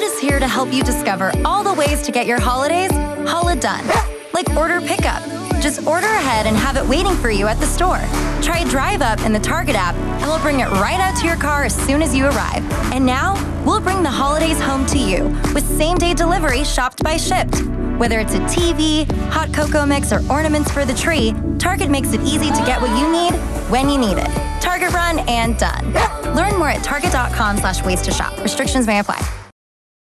Target is here to help you discover all the ways to get your holidays Holla-done. Like order pickup. Just order ahead and have it waiting for you at the store. Try Drive Up in the Target app and we'll bring it right out to your car as soon as you arrive. And now, we'll bring the holidays home to you with same-day delivery shopped by Shipt. Whether it's a TV, hot cocoa mix, or ornaments for the tree, Target makes it easy to get what you need when you need it. Target run and done. Learn more at target.com/ways to shop. Restrictions may apply.